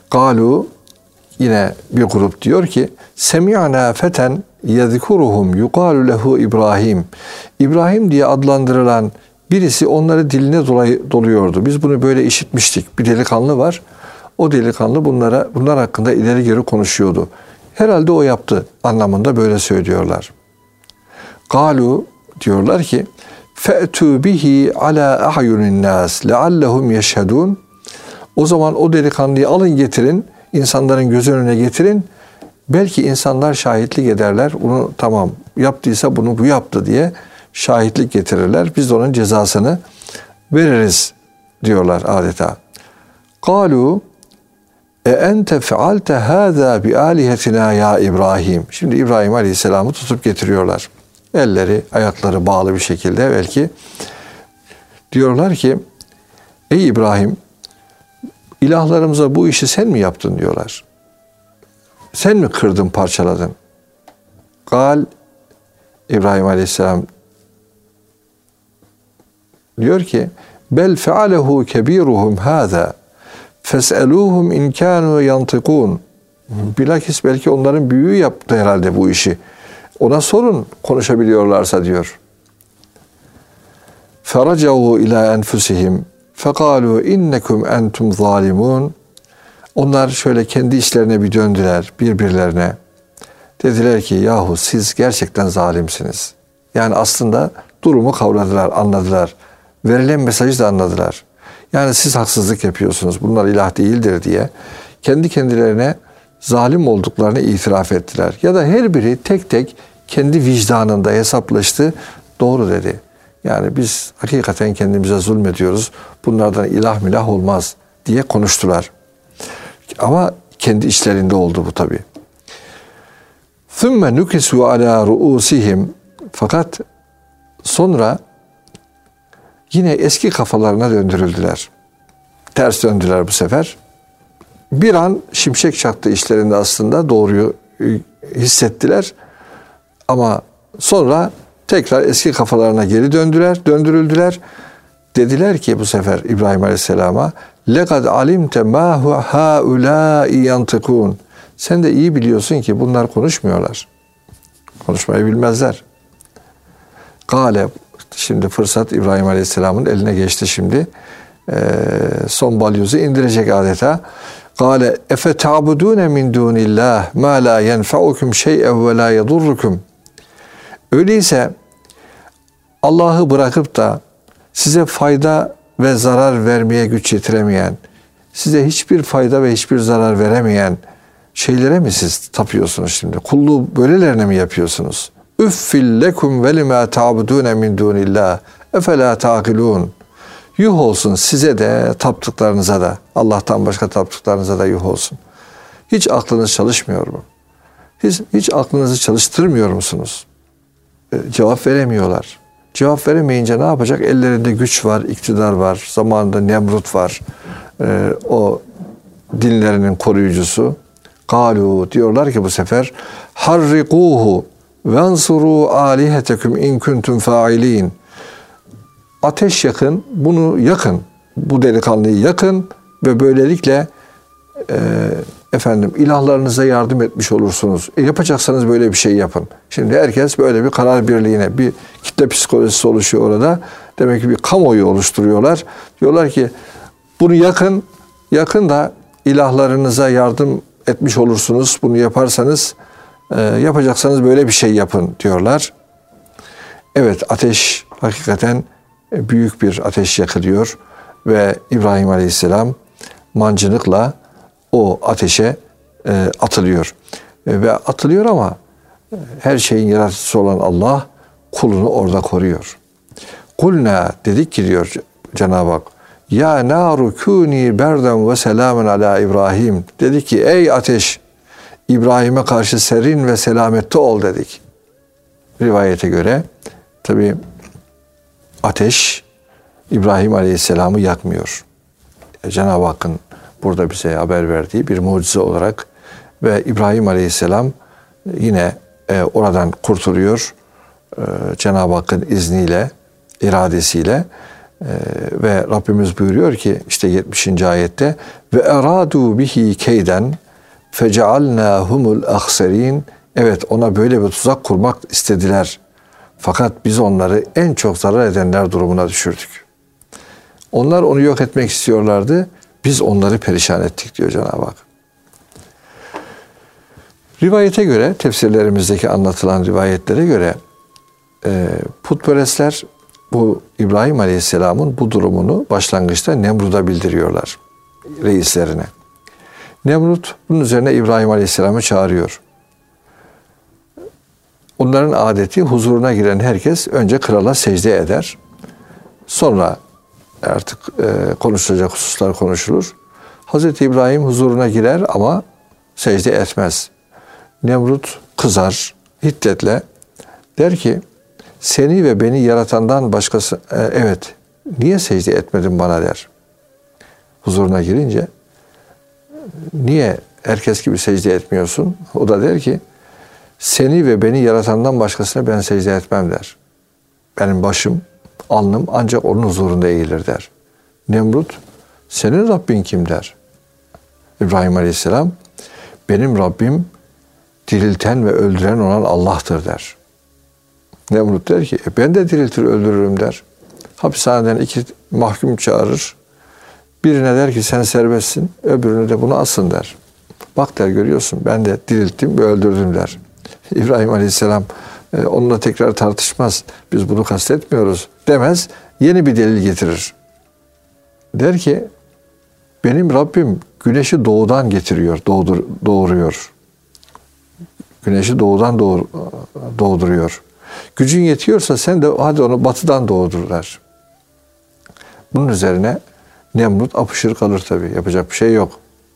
Galu, yine bir grup diyor ki semi'na feten yezkuruhum yuqalu lehu İbrahim. İbrahim diye adlandırılan birisi onları diline dolay, doluyordu. Biz bunu böyle işitmiştik. Bir delikanlı var. O delikanlı bunlara bunlar hakkında ileri geri konuşuyordu. Herhalde o yaptı anlamında böyle söylüyorlar. Galu, diyorlar ki fe'tû bihi ala a'yunin nas leallehum yeşhedûn. O zaman o delikanlıyı alın getirin, insanların göz önüne getirin. Belki insanlar şahitlik ederler. Bunu tamam yaptıysa bunu bu yaptı diye şahitlik getirirler. Biz de onun cezasını veririz diyorlar adeta. Kalu e ente fealte hâzâ bi âlihetina ya İbrahim. Şimdi İbrahim Aleyhisselam'ı tutup getiriyorlar. Elleri, ayakları bağlı bir şekilde belki. Diyorlar ki ey İbrahim, ilahlarımıza bu işi sen mi yaptın diyorlar. Sen mi kırdın, parçaladın? Gal, İbrahim Aleyhisselam diyor ki bel fealehu kebiruhum hâzâ fes'elûhum in kânû yantıkûn. Bilakis belki onların büyüğü yaptı herhalde bu işi. Ona sorun konuşabiliyorlarsa diyor. Feracavû ilâ enfusihim fekâlû innekum entum zâlimûn. Onlar şöyle kendi işlerine bir döndüler birbirlerine. Dediler ki yahu siz gerçekten zalimsiniz. Yani aslında durumu kavradılar, anladılar. Verilen mesajı da anladılar. Yani siz haksızlık yapıyorsunuz, bunlar ilah değildir diye kendi kendilerine zalim olduklarını itiraf ettiler. Ya da her biri tek tek kendi vicdanında hesaplaştı, doğru dedi. Yani biz hakikaten kendimize zulmediyoruz, bunlardan ilah milah olmaz diye konuştular. Ama kendi içlerinde oldu bu tabi. ثُمَّ نُكِسُوا عَلَى رُؤُسِهِمْ. Fakat sonra yine eski kafalarına döndürüldüler. Ters döndüler bu sefer. Bir an şimşek çaktı işlerinde aslında, doğruyu hissettiler. Ama sonra tekrar eski kafalarına geri döndüler, döndürüldüler. Dediler ki bu sefer İbrahim Aleyhisselam'a لَقَدْ عَلِمْتَ مَا هُ هَاُولَٰئِ يَنْتِقُونَ. Sen de iyi biliyorsun ki bunlar konuşmuyorlar. Konuşmayı bilmezler. Gale, şimdi fırsat İbrahim Aleyhisselam'ın eline geçti şimdi. Ee, son balyozu indirecek adeta. Gale efe ta'budune min dunillah ma la yenfa'ukum şey'en ve la yedurrukum. Öyleyse Allah'ı bırakıp da size fayda ve zarar vermeye güç yetiremeyen, size hiçbir fayda ve hiçbir zarar veremeyen şeylere mi siz tapıyorsunuz şimdi? Kulluğu böylelerine mi yapıyorsunuz? Üffil lekum ve lima ta'budune min dunillah efela ta'kilun. Yuh olsun size de taptıklarınıza da, Allah'tan başka taptıklarınıza da yuh olsun. Hiç aklınız çalışmıyor mu? Hiç, hiç aklınızı çalıştırmıyor musunuz? Ee, cevap veremiyorlar. Cevap veremeyince ne yapacak? Ellerinde güç var, iktidar var, zamanında Nemrut var. Ee, o dinlerinin koruyucusu. Kalu, diyorlar ki bu sefer harrikuhu vensuru alihetekum in kuntum fa'ilin. Ateş yakın, bunu yakın. Bu delikanlıyı yakın ve böylelikle e, efendim ilahlarınıza yardım etmiş olursunuz. E, yapacaksanız böyle bir şey yapın. Şimdi herkes böyle bir karar birliğine, bir kitle psikolojisi oluşuyor orada. Demek ki bir kamuoyu oluşturuyorlar. Diyorlar ki bunu yakın, yakın da ilahlarınıza yardım etmiş olursunuz. Bunu yaparsanız, e, yapacaksanız böyle bir şey yapın diyorlar. Evet, ateş hakikaten büyük bir ateş yakılıyor ve İbrahim Aleyhisselam mancınıkla o ateşe e, atılıyor. E, ve atılıyor ama her şeyin yaratıcısı olan Allah kulunu orada koruyor. Kulna, dedik ki diyor Cenab-ı Hak, ya naru kuni berden ve selamen ala İbrahim. Dedi ki ey ateş, İbrahim'e karşı serin ve selamette ol dedik. Rivayete göre tabi ateş İbrahim Aleyhisselam'ı yakmıyor. Cenab-ı Hakk'ın burada bize haber verdiği bir mucize olarak ve İbrahim Aleyhisselam yine e, oradan kurtuluyor. E, Cenab-ı Hakk'ın izniyle, iradesiyle Ee, ve Rabbimiz buyuruyor ki işte yetmişinci ayette ve eradu bihi keyden fecealnahumul ahserin. Evet, ona böyle bir tuzak kurmak istediler. Fakat biz onları en çok zarar edenler durumuna düşürdük. Onlar onu yok etmek istiyorlardı. Biz onları perişan ettik diyor Cenab-ı Hak. Rivayete göre, tefsirlerimizdeki anlatılan rivayetlere göre e, putperestler bu İbrahim Aleyhisselam'ın bu durumunu başlangıçta Nemrut'a bildiriyorlar, reislerine. Nemrut bunun üzerine İbrahim Aleyhisselam'ı çağırıyor. Onların adeti huzuruna giren herkes önce krala secde eder. Sonra artık e, konuşulacak hususlar konuşulur. Hazreti İbrahim huzuruna girer ama secde etmez. Nemrut kızar, hiddetle der ki seni ve beni yaratandan başkası e, evet niye secde etmedin bana der. Huzuruna girince niye herkes gibi secde etmiyorsun? O da der ki seni ve beni yaratandan başkasına ben secde etmem der. Benim başım, alnım ancak onun huzurunda eğilir der. Nemrut senin Rabbin kim der. İbrahim Aleyhisselam benim Rabbim dirilten ve öldüren olan Allah'tır der. Nemrut der ki e ben de diriltir öldürürüm der. Hapishaneden iki mahkum çağırır. Birine der ki sen serbestsin, öbürüne de bunu asın der. Bak der görüyorsun ben de dirilttim ve öldürdüm der. İbrahim Aleyhisselam e, onunla tekrar tartışmaz. Biz bunu kastetmiyoruz demez. Yeni bir delil getirir. Der ki benim Rabbim güneşi doğudan getiriyor, doğdur, doğuruyor. Güneşi doğudan doğur, doğduruyor. Gücün yetiyorsa sen de hadi onu batıdan doğdur der. Bunun üzerine Nemrut apışır kalır tabii. Yapacak bir şey yok.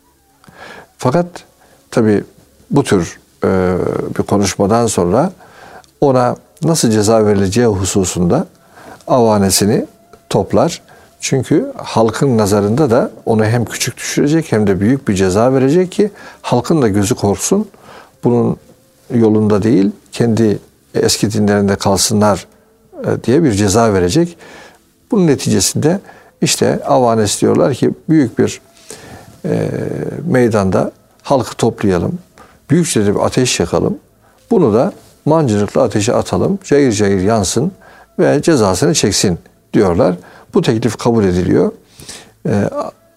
Fakat tabii bu tür e, bir konuşmadan sonra ona nasıl ceza verileceği hususunda avanesini toplar. Çünkü halkın nazarında da onu hem küçük düşürecek hem de büyük bir ceza verecek ki halkın da gözü korksun. Bunun yolunda değil, kendi eski dinlerinde kalsınlar diye bir ceza verecek. Bunun neticesinde işte avanes diyorlar ki büyük bir e, meydanda halkı toplayalım. Büyükçe bir ateş yakalım. Bunu da mancınıkla ateşe atalım. Cayır cayır yansın ve cezasını çeksin diyorlar. Bu teklif kabul ediliyor. E,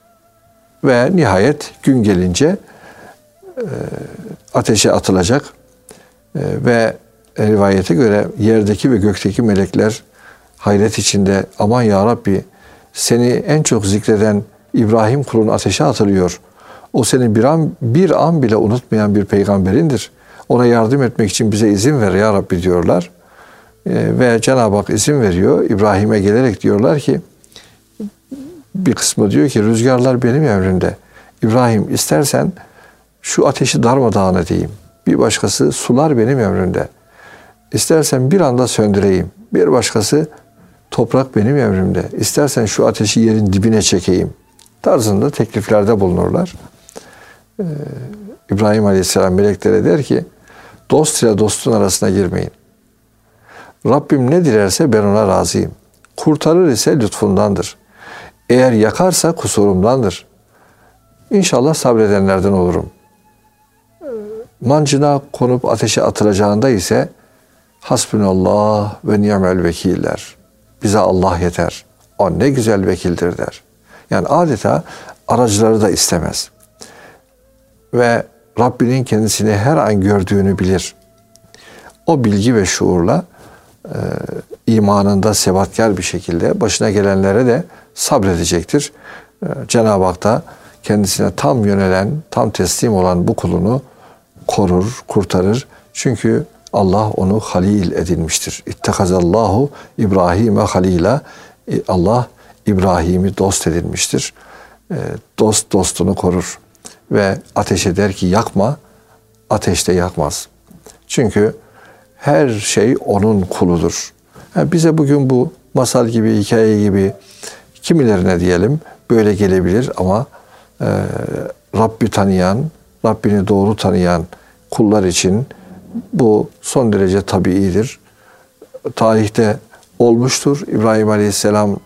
ve nihayet gün gelince e, ateşe atılacak. E, ve rivayete göre yerdeki ve gökteki melekler hayret içinde aman ya Rabbi seni en çok zikreden İbrahim kulun ateşe atılıyor. O seni bir an, bir an bile unutmayan bir peygamberindir. Ona yardım etmek için bize izin ver ya Rabbi diyorlar. E, ve Cenab-ı Hak izin veriyor. İbrahim'e gelerek diyorlar ki bir kısmı diyor ki rüzgarlar benim emrimde. İbrahim istersen şu ateşi darmadağın edeyim. Bir başkası sular benim emrimde. İstersen bir anda söndüreyim. Bir başkası toprak benim emrimde. İstersen şu ateşi yerin dibine çekeyim. Tarzında tekliflerde bulunurlar. Ee, İbrahim Aleyhisselam meleklere der ki dost ile dostun arasına girmeyin. Rabbim ne dilerse ben ona razıyım. Kurtarır ise lütfundandır. Eğer yakarsa kusurumdandır. İnşallah sabredenlerden olurum. Mancına konup ateşe atılacağında ise hasbunallah ve ni'mel vekiller. Bize Allah yeter. O ne güzel vekildir der. Yani adeta aracıları da istemez. Ve Rabbinin kendisini her an gördüğünü bilir. O bilgi ve şuurla e, imanında sebatkar bir şekilde başına gelenlere de sabredecektir. E, Cenab-ı Hak da kendisine tam yönelen, tam teslim olan bu kulunu korur, kurtarır. Çünkü Allah onu halil edinmiştir. İttekazallahu İbrahim'e halila. Allah İbrahim'i dost edinmiştir. Dost dostunu korur. Ve ateşe der ki yakma, ateşte yakmaz. Çünkü her şey onun kuludur. Yani bize bugün bu masal gibi, hikaye gibi kimilerine diyelim böyle gelebilir ama e, Rabbi tanıyan, Rabbini doğru tanıyan kullar için bu son derece tabiidir. Tarihte olmuştur. İbrahim Aleyhisselam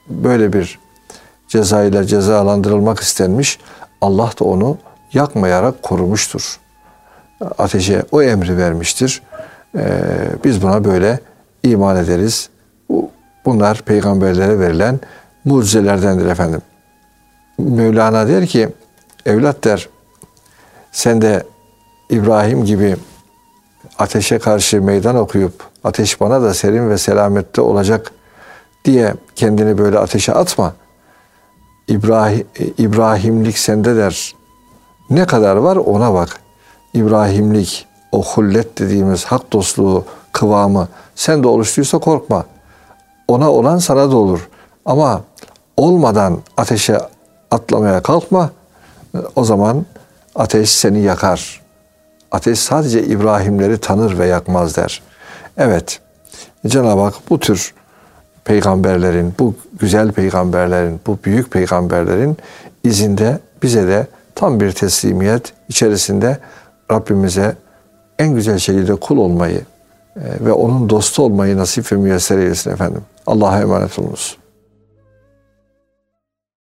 böyle bir ceza ile cezalandırılmak istenmiş. Allah da onu yakmayarak korumuştur. Ateşe o emri vermiştir. Ee, biz buna böyle iman ederiz. Bunlar peygamberlere verilen mucizelerdendir efendim. Mevlana der ki, evlat der, sen de İbrahim gibi ateşe karşı meydan okuyup ateş bana da serin ve selamette olacak diye kendini böyle ateşe atma. İbrahim, İbrahimlik sende der. Ne kadar var ona bak. İbrahimlik, o hullet dediğimiz hak dostluğu kıvamı sende oluştuysa korkma. Ona olan sana da olur. Ama olmadan ateşe atlamaya kalkma. O zaman ateş seni yakar. Ateş sadece İbrahimleri tanır ve yakmaz der. Evet, Cenab-ı Hak bu tür peygamberlerin, bu güzel peygamberlerin, bu büyük peygamberlerin izinde bize de tam bir teslimiyet içerisinde Rabbimize en güzel şekilde kul olmayı ve onun dostu olmayı nasip ve müyesser eylesin efendim. Allah'a emanet olunuz.